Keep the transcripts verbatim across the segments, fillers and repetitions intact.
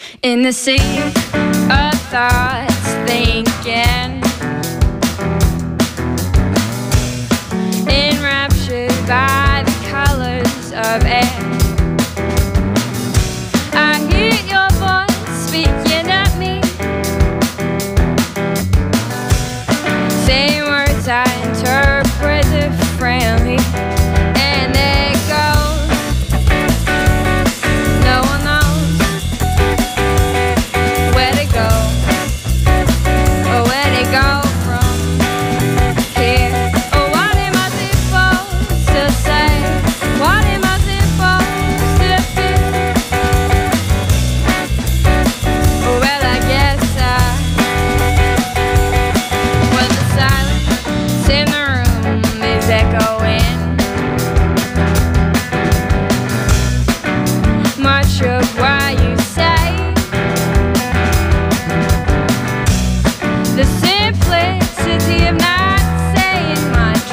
In the sea of thoughts thinking, enraptured by the colors of air. I hear your voice speaking at me, saying words I interpret differently. And they go, no one knows where to go, or where to go from here. Or what am I supposed to say? What am I supposed to feel? Well, I guess I, well, the silence in the room is echoing. Much of what you say, the simplicity of not saying much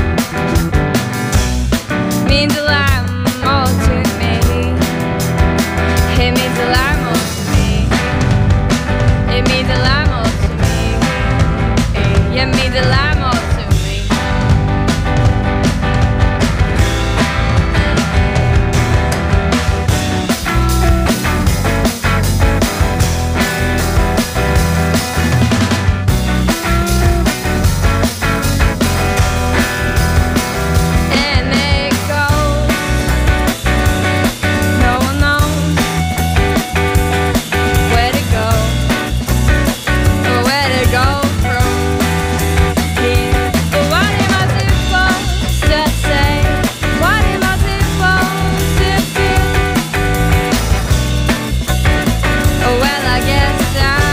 means a lot more to me. It means a lot more to me. It means a lot more to me. It means a lot more to me. And it goes, no one knows where to go, or where to go from here. But what am I supposed to say? What am I supposed to feel? Oh, well, I guess I,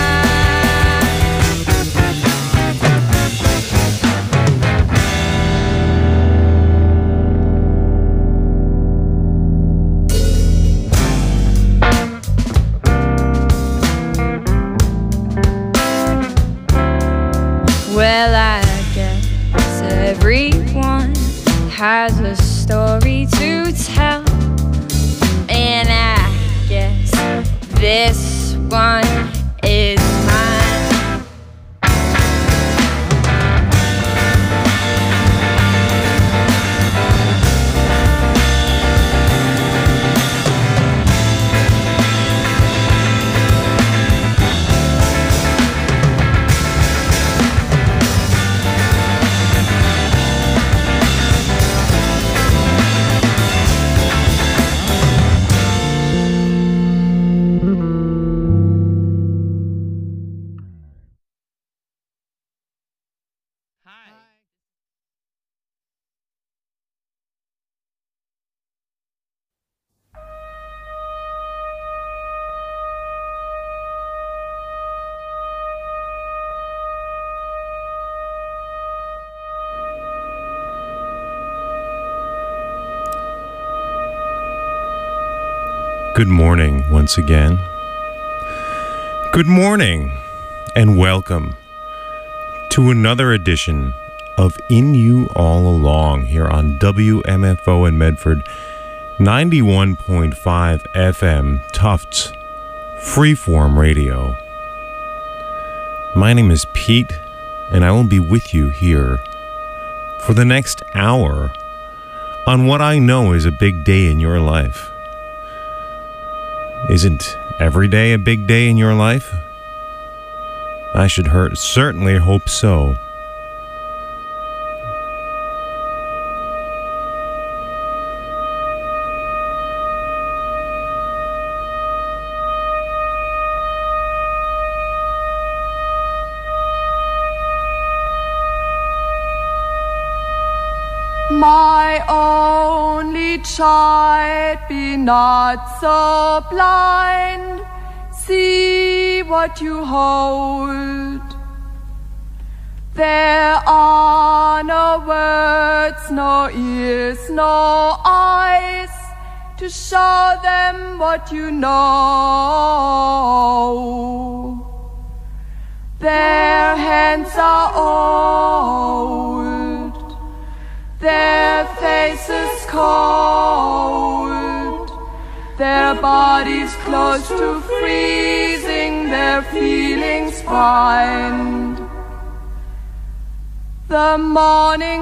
well, I guess everyone has a story to tell, and I guess this one is mine. Good morning once again. Good morning and welcome to another edition of In You All Along here on W M F O in Medford, ninety-one point five F M Tufts Freeform Radio. My name is Pete, and I will be with you here for the next hour on what I know is a big day in your life. Isn't every day a big day in your life? I should hurt, certainly hope so. My only child, be not so blind. See what you hold. There are no words, no ears, no eyes to show them what you know. Their hands are old, their faces cold, their bodies close to freezing, their feelings find the morning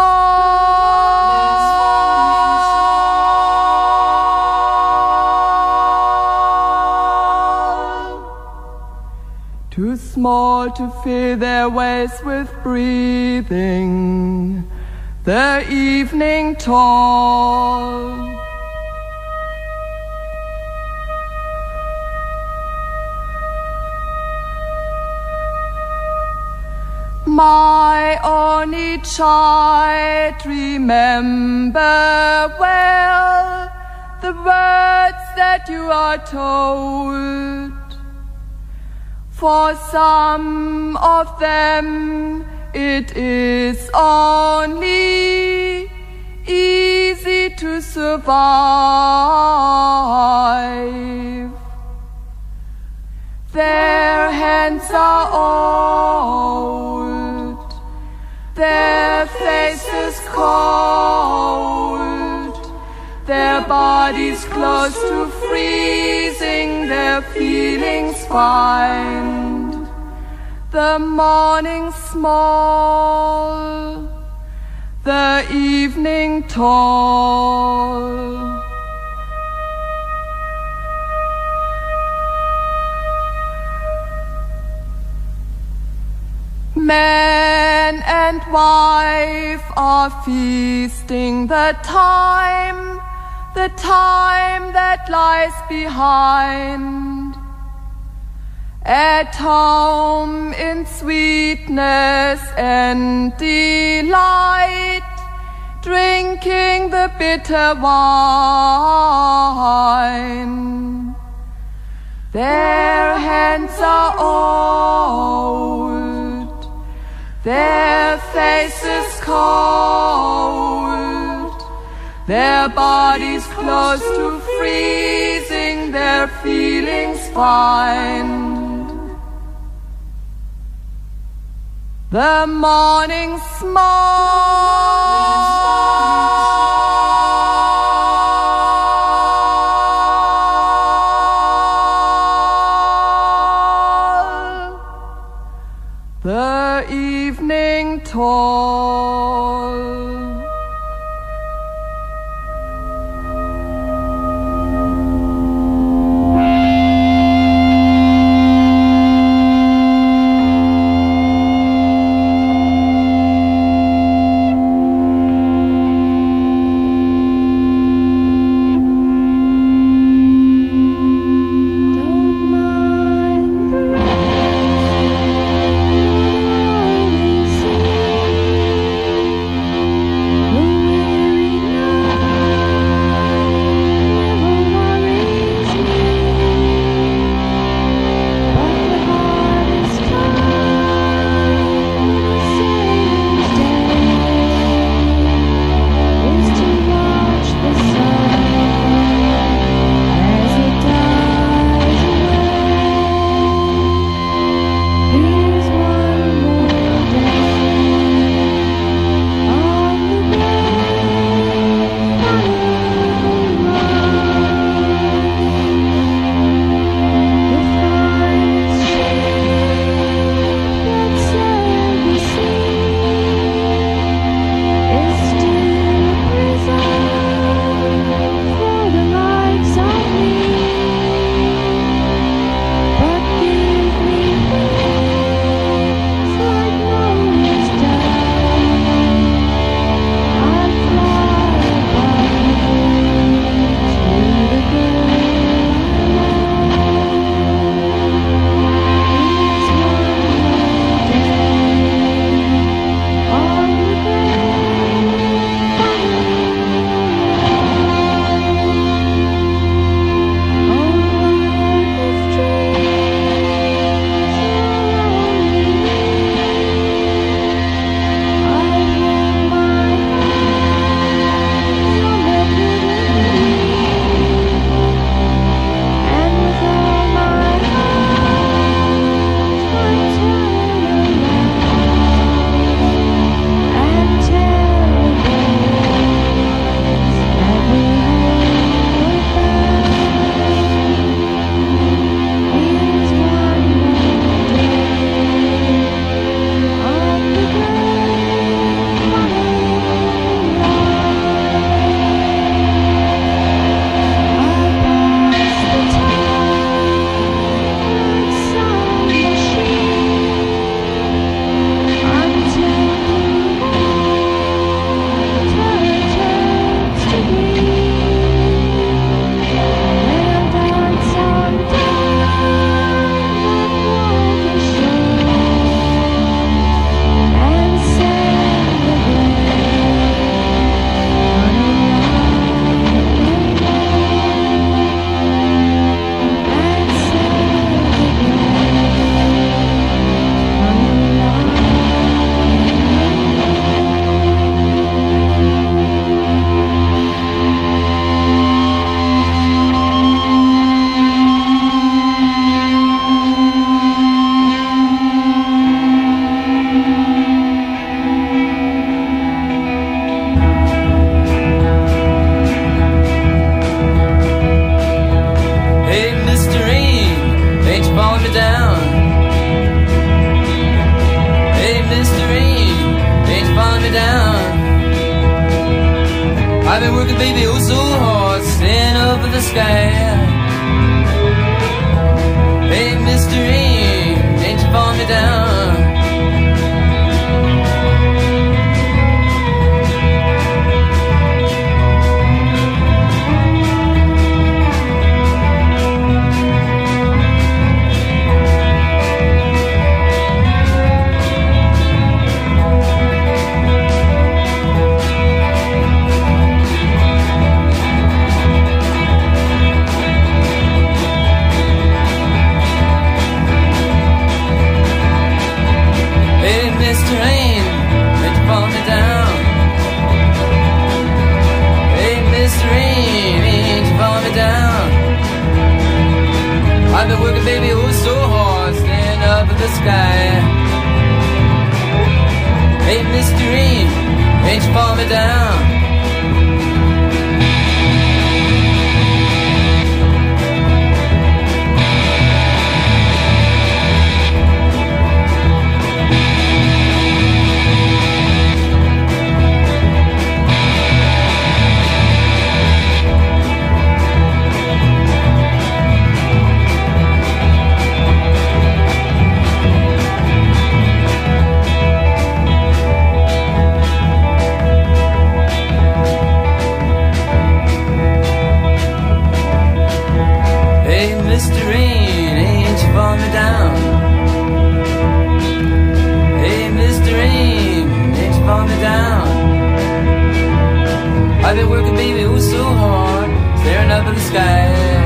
small, too small to fill their ways with breathing, the evening tall. My only child, remember well the words that you are told. For some of them it is only easy to survive. Their hands are old, their faces cold, their bodies close to freezing, their feelings find the morning small, the evening tall. Man and wife are feasting the time, the time that lies behind. At home in sweetness and delight, drinking the bitter wine. Their hands are old, their faces cold, their bodies close to freezing, their feelings find the morning small, the evening tall. been working, baby, oh so hard, staying up in the sky. Hey, Mister Rain, ain't you falling me down? Mister Rain, ain't you falling me down? Hey, Mister Rain, ain't you falling me down? I've been working, baby, oh so hard, staying up in the sky. Hey, Mister Rain, ain't you falling me down? Mister Rain, ain't you falling me down? Hey, Mister Rain, ain't you falling me down? I've been working, baby, oh so hard, staring up at the sky.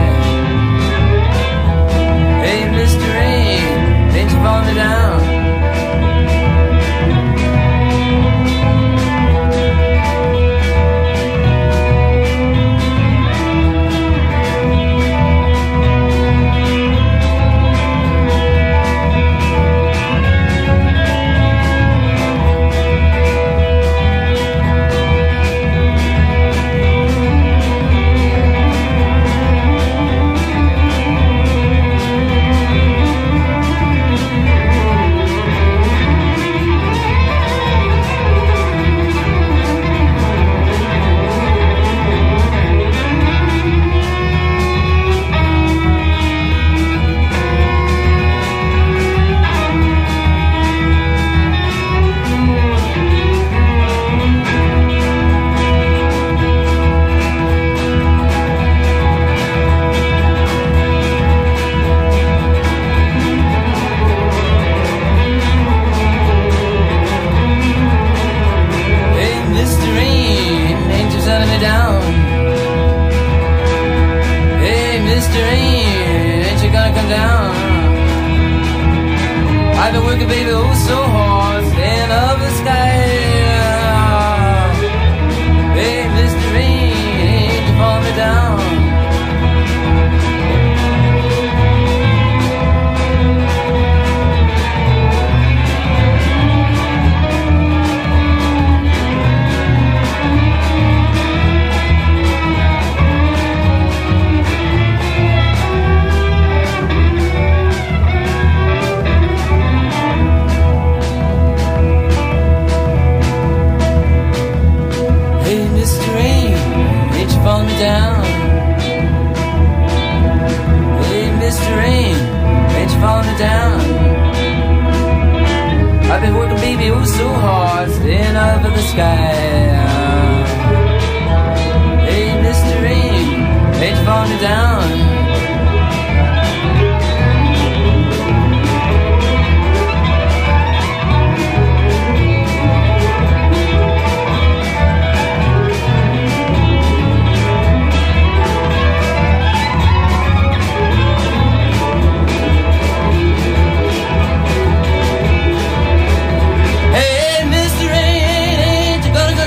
Hey, Mister Rain, ain't you falling me down? I've been working, baby, oh so hard, staying up the sky. Hey, Mister Rain, ain't you falling me down? Falling me down. Hey, Mister Rain, ain't you falling me down? I've been working, baby, oh so hard, staying up in the sky. Hey, Mister Rain, ain't you falling me down? Hey, Mister Rain, ain't you gonna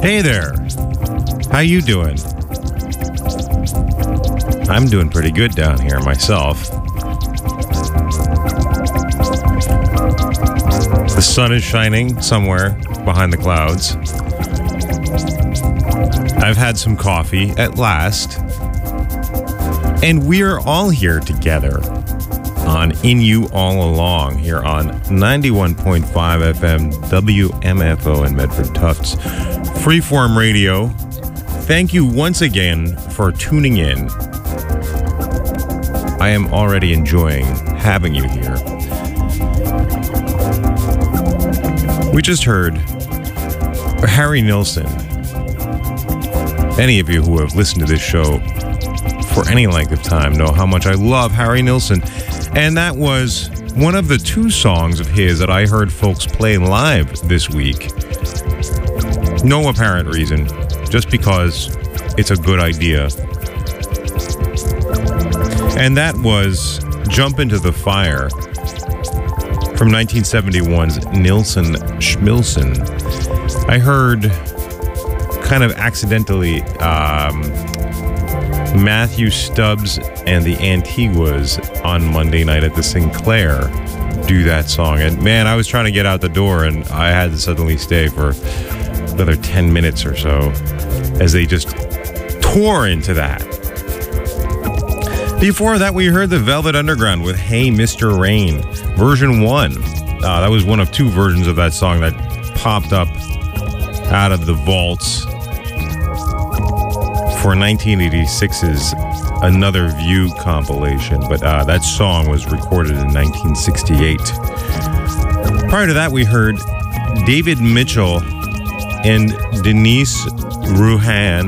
Hey there. How you doing? I'm doing pretty good down here myself. The sun is shining somewhere behind the clouds. I've had some coffee at last. And we're all here together on In You All Along here on ninety-one point five F M W M F O in Medford Tufts. Freeform Radio. Thank you once again for tuning in. I am already enjoying having you here. We just heard Harry Nilsson. Any of you who have listened to this show for any length of time know how much I love Harry Nilsson. And that was one of the two songs of his that I heard folks play live this week. No apparent reason, just because it's a good idea. And that was Jump Into the Fire from nineteen seventy-one's Nilsson Schmilsson. I heard kind of accidentally um, Matthew Stubbs and the Antiguas on Monday night at the Sinclair do that song. And man, I was trying to get out the door and I had to suddenly stay for another ten minutes or so as they just tore into that. Before that, we heard the Velvet Underground with Hey Mister Rain, version one. Uh, that was one of two versions of that song that popped up out of the vaults for nineteen eighty-six's Another View compilation. But uh, that song was recorded in nineteen sixty-eight. Prior to that, we heard David Mitchell and Denise Ruhan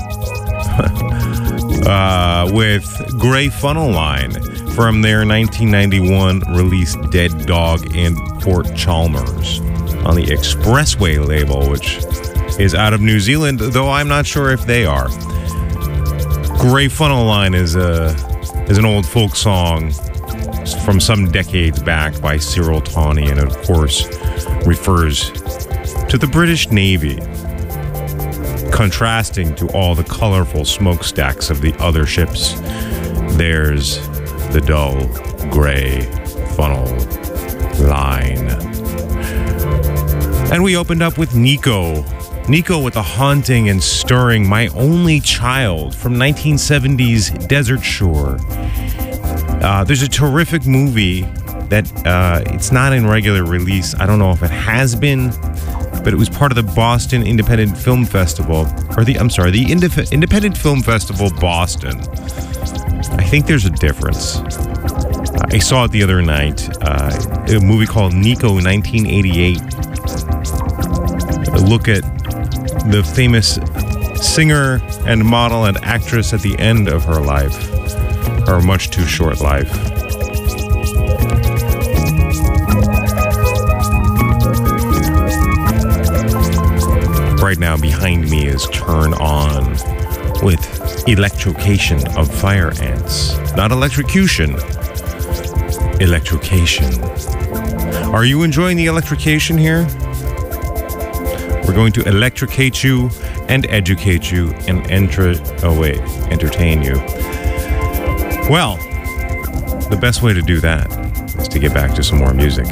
uh, with Grey Funnel Line from their nineteen ninety-one release Dead Dog in Port Chalmers on the Expressway label, which is out of New Zealand, though I'm not sure if they are. Grey Funnel Line is a is an old folk song from some decades back by Cyril Tawney, and of course refers to the British Navy, contrasting to all the colorful smokestacks of the other ships. There's the dull gray funnel line. And we opened up with Nico. Nico with the haunting and stirring My Only Child from nineteen seventies Desert Shore. Uh, there's a terrific movie that uh, it's not in regular release. I don't know if it has been, but it was part of the Boston Independent Film Festival, or the, I'm sorry, the Indif- Independent Film Festival Boston. I think there's a difference. Uh, I saw it the other night. Uh, a movie called Nico nineteen eighty-eight. A look at the famous singer and model and actress at the end of her life, her much too short life. Right now behind me is Turn On with Electrocation of Fire Ants. Not electrocution, electrocation. Are you enjoying the electrocation here? We're going to electrocate you and educate you and enter, oh wait, entertain you. Well, the best way to do that is to get back to some more music.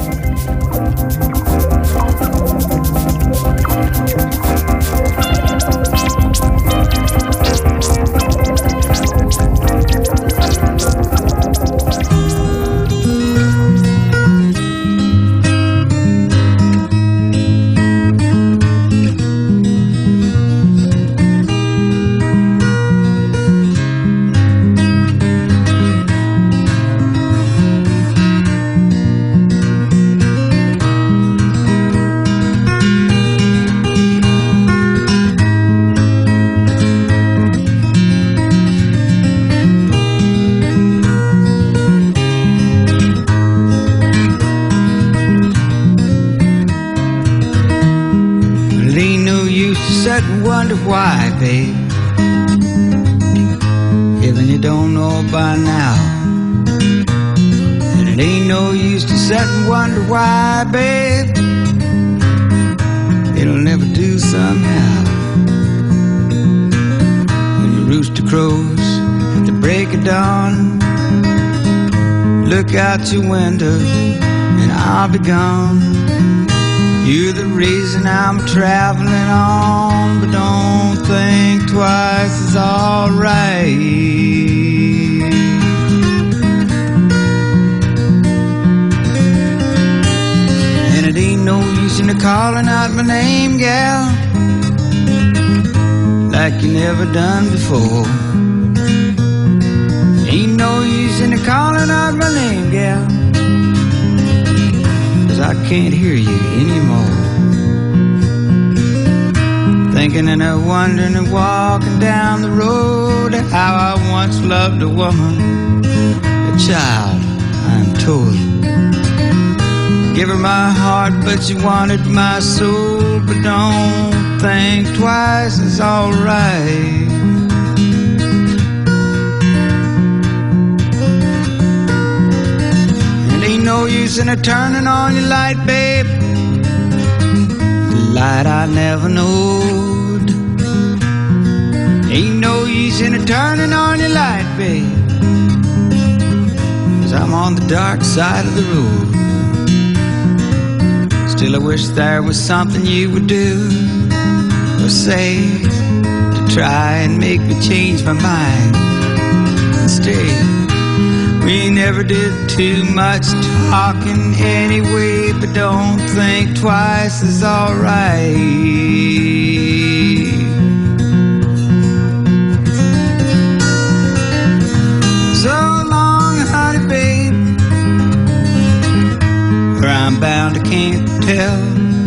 Wonder why, babe, even you don't know by now. And it ain't no use to sit and wonder why, babe, it'll never do. do somehow. When your rooster crows at the break of dawn, look out your window and I'll be gone. You're the reason I'm traveling on, but don't think twice, it's alright. And it ain't no use in calling out my name, gal, like you never done before. Ain't no use in calling out my name, gal, I can't hear you anymore. Thinking and a wondering and walking down the road, how I once loved a woman, a child, I'm told. Give her my heart, but she wanted my soul. But don't think twice, it's alright. No use in a turning on your light, babe, the light I never knowed. Ain't no use in a turning on your light, babe, 'cause I'm on the dark side of the road. Still I wish there was something you would do or say to try and make me change my mind and stay. We never did too much talking anyway, but don't think twice, is alright. So long, honey, babe, where I'm bound I can't tell.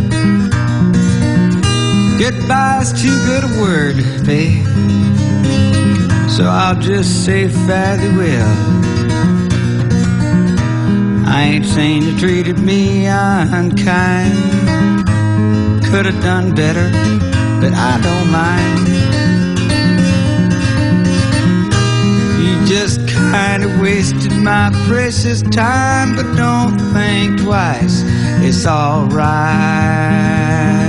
Goodbye's too good a word, babe, so I'll just say fairly well. I ain't saying you treated me unkind, could have done better, but I don't mind. You just kind of wasted my precious time, but don't think twice, it's alright.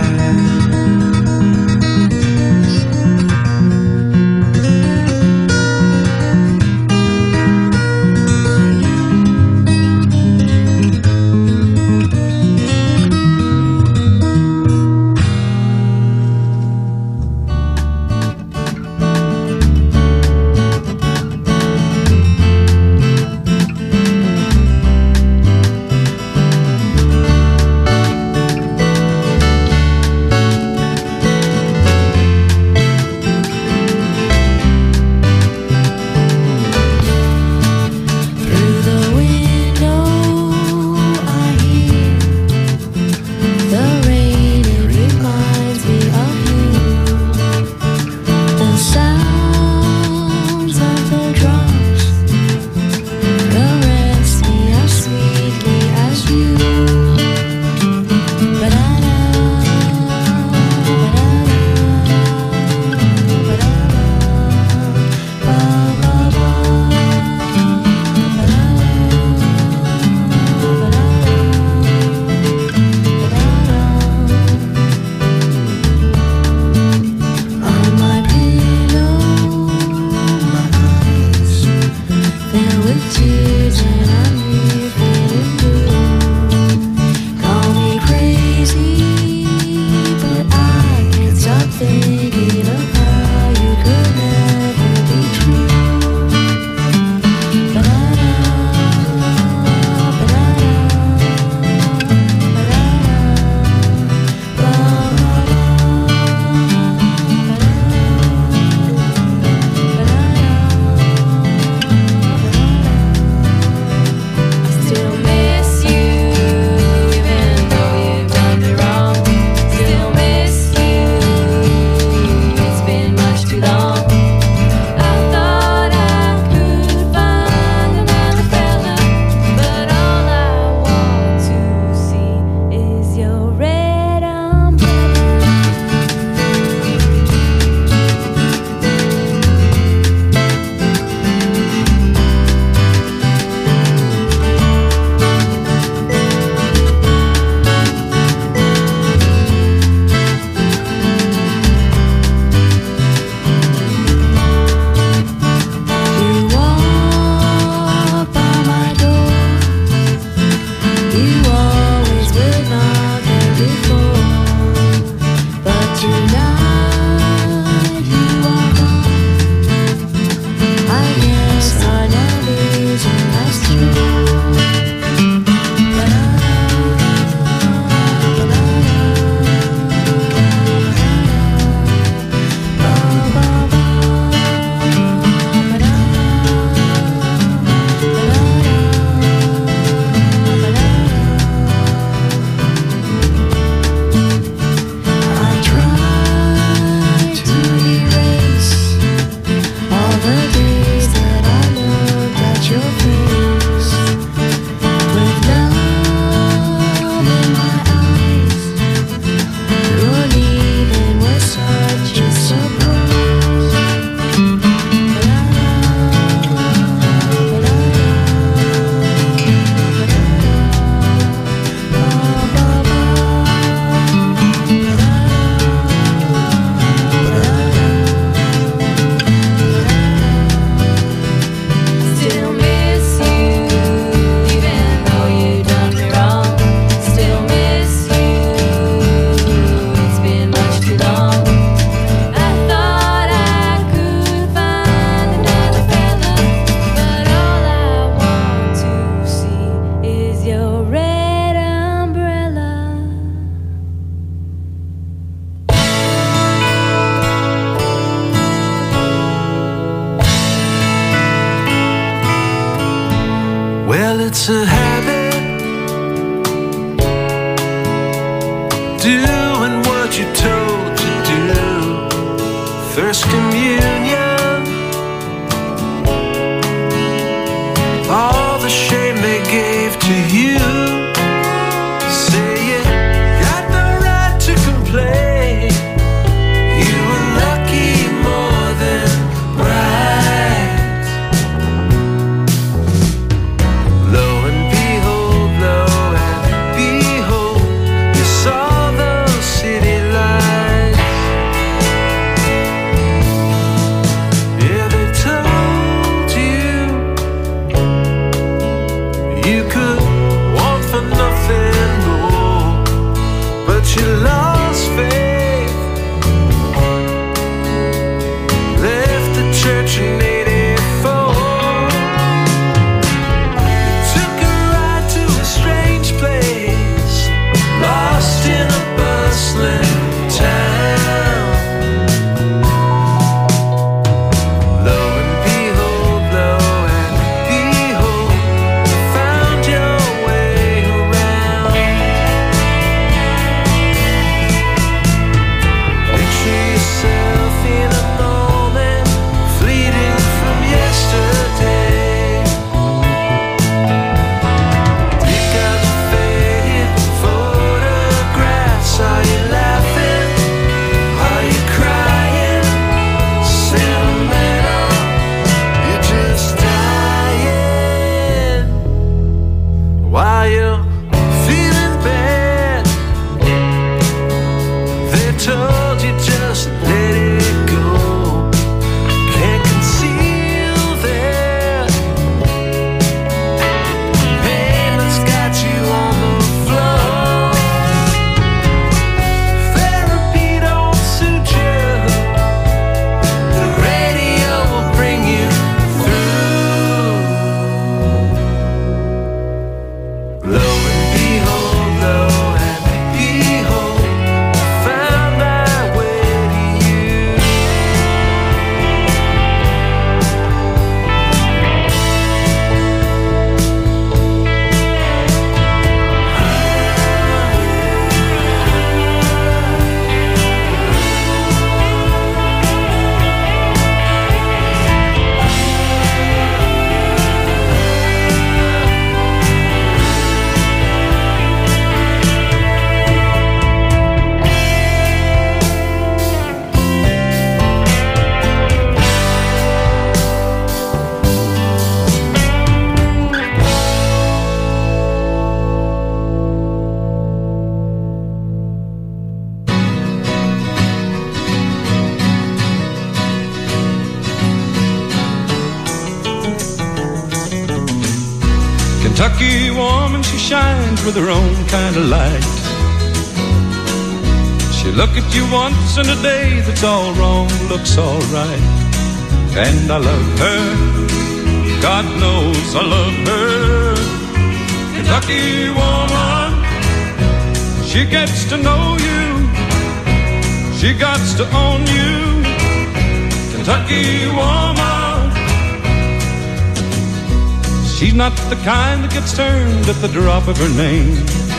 It's a habit, doing what you're told to do. First communion, all the shame they gave to you. Say you got no right to complain. You were lucky more than right. Lo and behold, lo and behold, you saw those city lights. Yeah, they told you you could want for nothing more, but you lost faith, left the church in eighty-four. You took a ride to a strange place, lost in a bustling town. Lo and behold, lo and behold, you found your way around. Picture yourself in a moment, fleeting from yesterday. Pick out the faded photographs. Are you laughing? Are you crying? Sentimental, you're just dying. While you're feeling bad, they told you just let it go. Can't conceal that pain that's got you on the floor. Therapy don't suit you, the radio will bring you through. Lo and behold, lo and behold, I found my way to you. Kentucky woman, she shines with her own kind of light. She look at you once in a day, that's all wrong, looks all right. And I love her, God knows I love her. Kentucky woman, she gets to know you, she gots to own you. Kentucky woman, she's not the kind that gets turned at the drop of her name.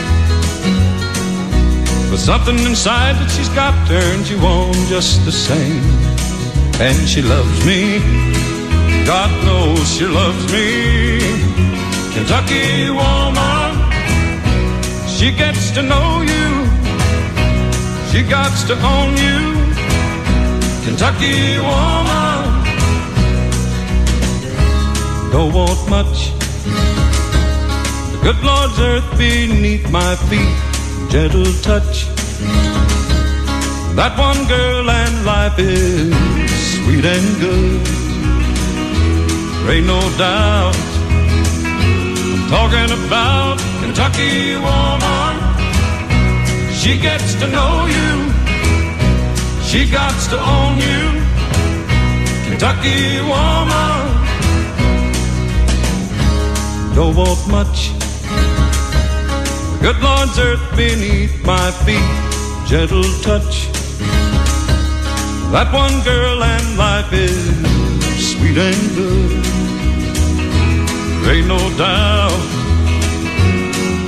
But something inside that she's got turns you on just the same. And she loves me, God knows she loves me. Kentucky woman, she gets to know you, she gots to own you. Kentucky woman, don't want much, the good Lord's earth beneath my feet, gentle touch. That one girl and life is sweet and good. There ain't no doubt I'm talking about Kentucky woman. She gets to know you, she gots to own you. Kentucky woman, don't want much, the good Lord's earth beneath my feet, gentle touch. That one girl and life is sweet and good. There ain't no doubt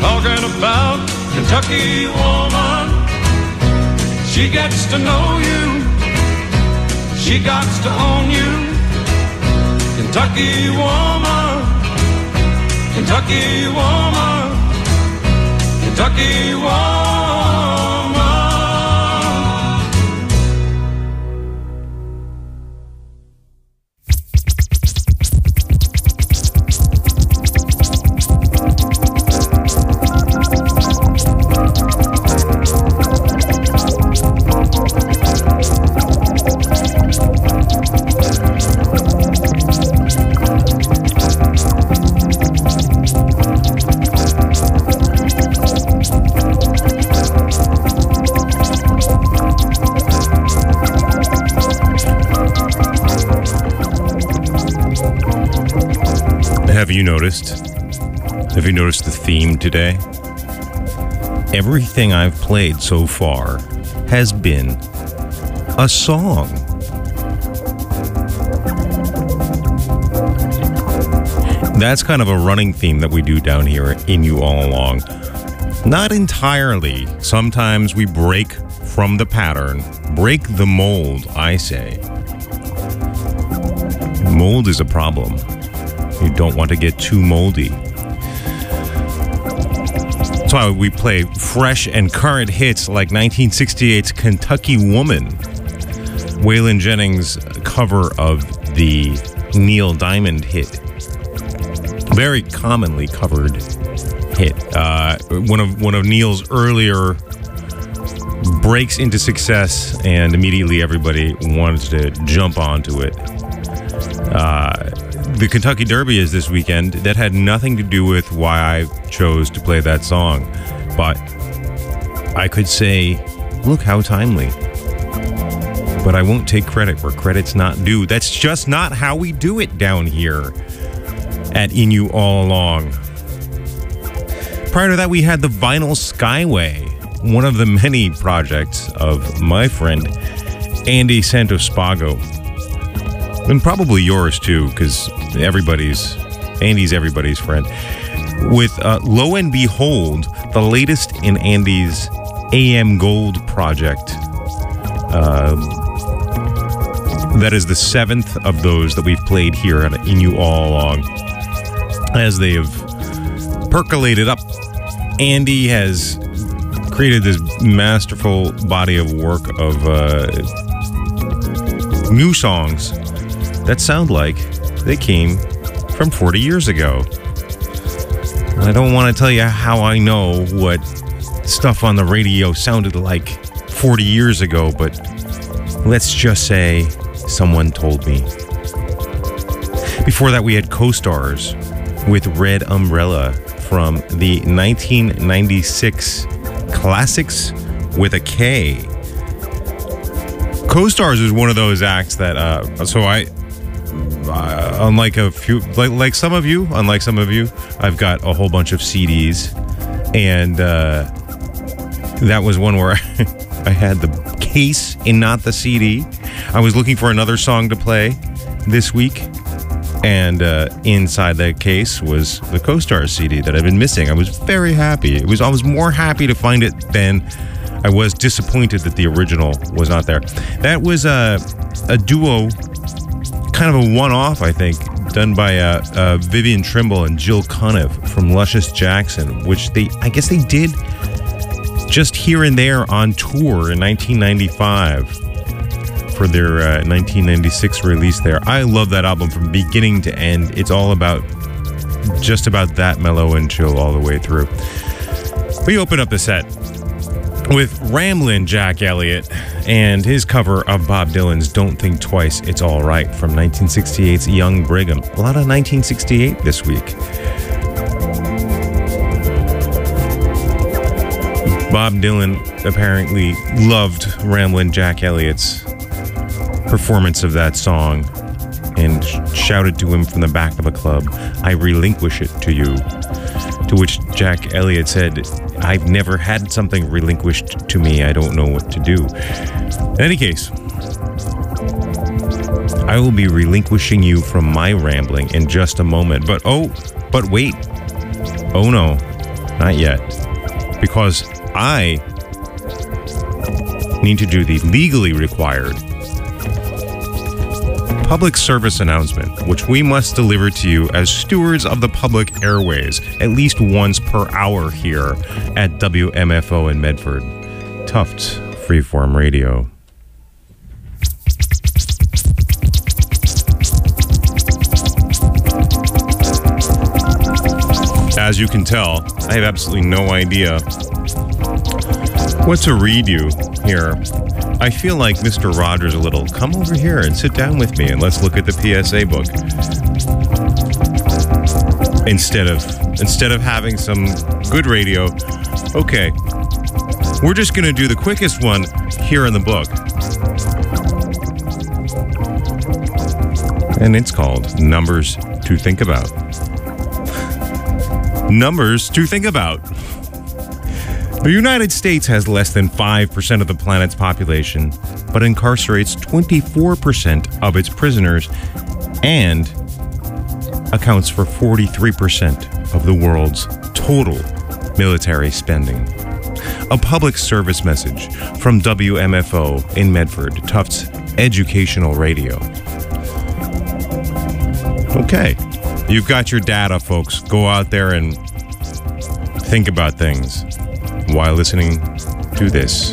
talking about Kentucky woman. She gets to know you, she got to own you. Kentucky woman, Kentucky woman, Kentucky woman. Have you noticed? Have you noticed the theme today? Everything I've played so far has been a song. That's kind of a running theme that we do down here in You All Along. Not entirely. Sometimes we break from the pattern, break the mold, I say. Mold is a problem. You don't want to get too moldy. That's why we play fresh and current hits like nineteen sixty-eight's Kentucky Woman, Waylon Jennings' cover of the Neil Diamond hit. Very commonly covered hit. Uh, one of one of Neil's earlier breaks into success, and immediately everybody wanted to jump onto it. Uh, the Kentucky Derby is this weekend. That had nothing to do with why I chose to play that song, but I could say, look how timely. But I won't take credit where credit's not due. That's just not how we do it down here at In You All Along. Prior to that, we had the Vinyl Skyway, one of the many projects of my friend Andy Santospago. And probably yours too, because everybody's, Andy's everybody's friend. With uh, Lo and Behold, the latest in Andy's A M Gold project. Uh, that is the seventh of those that we've played here at In You All Along. As they have percolated up, Andy has created this masterful body of work of uh, new songs that sound like they came from forty years ago. I don't want to tell you how I know what stuff on the radio sounded like forty years ago, but let's just say someone told me. Before that, we had Co-Stars with Red Umbrella from the nineteen ninety-six Classics with a K. Co-Stars is one of those acts that, uh, so I, uh, unlike a few, like like some of you, unlike some of you, I've got a whole bunch of C Ds, and uh, that was one where I, I had the case and not the C D. I was looking for another song to play this week, and uh, inside that case was the Co-Stars C D that I've been missing. I was very happy. It was I was more happy to find it than I was disappointed that the original was not there. That was a, a duo, kind of a one-off, I think, done by uh, uh, Vivian Trimble and Jill Cuniff from Luscious Jackson, which they, I guess they did just here and there on tour in nineteen ninety-five for their uh, nineteen ninety-six release there. I love that album from beginning to end. It's all about, just about that mellow and chill all the way through. We open up the set with Ramblin' Jack Elliott and his cover of Bob Dylan's Don't Think Twice, It's All Right from nineteen sixty-eight's Young Brigham. A lot of nineteen sixty-eight this week. Bob Dylan apparently loved Ramblin' Jack Elliott's performance of that song and shouted to him from the back of a club, "I relinquish it to you." To which Jack Elliott said, "I've never had something relinquished to me. I don't know what to do." In any case, I will be relinquishing you from my rambling in just a moment. But oh, but wait. Oh no. Not yet. Because I need to do the legally required public service announcement, which we must deliver to you as stewards of the public airways at least once per hour here at W M F O in Medford. Tufts Freeform Radio. As you can tell, I have absolutely no idea what to read you here. I feel like Mister Rogers a little. Come over here and sit down with me and let's look at the P S A book. Instead of instead of having some good radio, okay, we're just going to do the quickest one here in the book. And it's called Numbers to Think About. Numbers to think about. The United States has less than five percent of the planet's population, but incarcerates twenty-four percent of its prisoners and accounts for forty-three percent of the world's total military spending. A public service message from W M F O in Medford, Tufts Educational Radio. Okay, you've got your data, folks. Go out there and think about things while listening to this.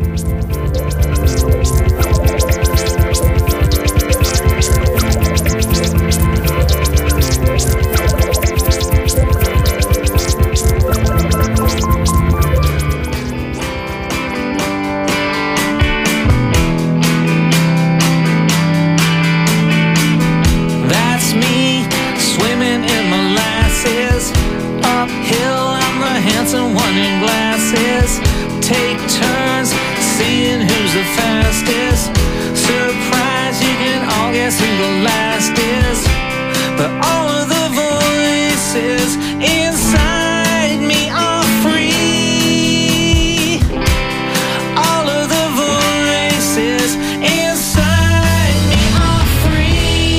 That's me, swimming in molasses. Uphill, I'm the handsome one in glasses. Take turns, seeing who's the fastest. Surprise, you can all guess who the last is. But all of the voices inside me are free. All of the voices inside me are free.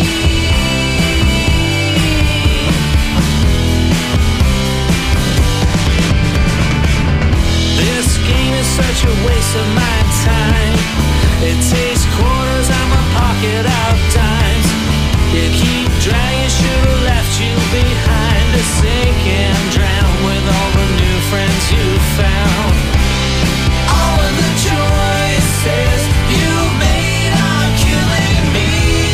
This game is such a waste of my time. It takes quarters, I'm a pocket out dimes. You keep dragging, should've left you behind to sink and drown with all the new friends you found. All of the choices you made are killing me.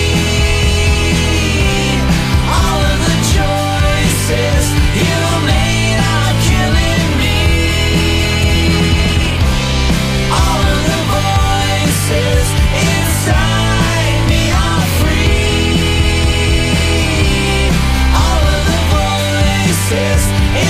All of the choices you made are killing me. All of the voices inside me are free. All of the voices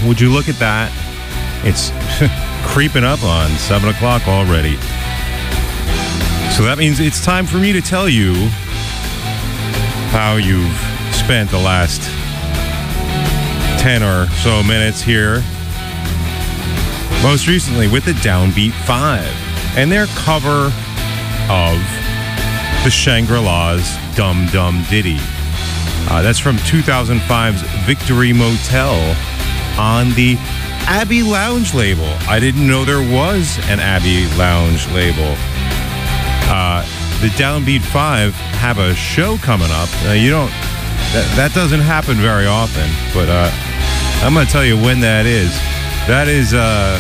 Would you look at that? It's creeping up on seven o'clock already. So that means it's time for me to tell you how you've spent the last ten or so minutes here. Most recently with the Downbeat Five and their cover of the Shangri-La's Dum Dum Ditty. Uh, that's from two thousand five's Victory Motel on the Abbey Lounge label. I didn't know there was an Abbey Lounge label. Uh, the Downbeat Five have a show coming up. Uh, you don't, that, that doesn't happen very often, but uh, I'm going to tell you when that is. That is, uh,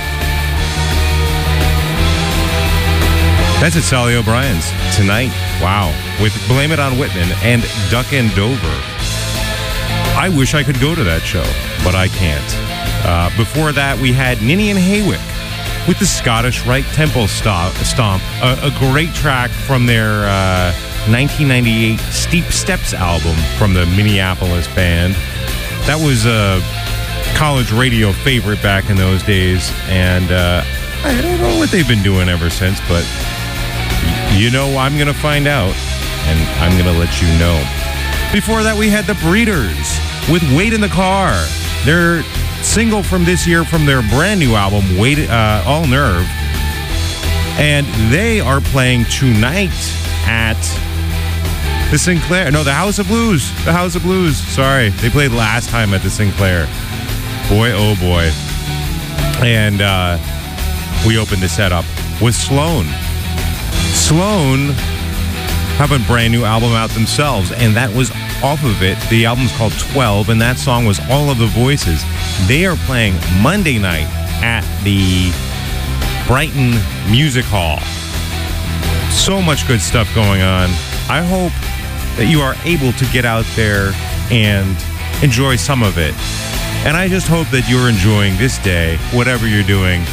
that's at Sally O'Brien's tonight. Wow. With Blame It on Whitman and Duck and Dover. I wish I could go to that show, but I can't. Uh, before that, we had Ninian Haywick with the Scottish Rite Temple Stomp, Stomp a, a great track from their uh, nineteen ninety-eight Steep Steps album from the Minneapolis band. That was a college radio favorite back in those days, and uh, I don't know what they've been doing ever since, but you know I'm going to find out, and I'm going to let you know. Before that, we had the Breeders with Wait in the Car. Their single from this year from their brand new album, Wait, uh, All Nerve. And they are playing tonight at the Sinclair. No, the House of Blues. The House of Blues. Sorry. They played last time at the Sinclair. Boy, oh boy. And uh, we opened the setup with Sloan. Sloan have a brand new album out themselves, and that was off of it. The album's called twelve, and that song was All of the Voices. They are playing Monday night at the Brighton Music Hall. So much good stuff going on. I hope that you are able to get out there and enjoy some of it. And I just hope that you're enjoying this day, whatever you're doing.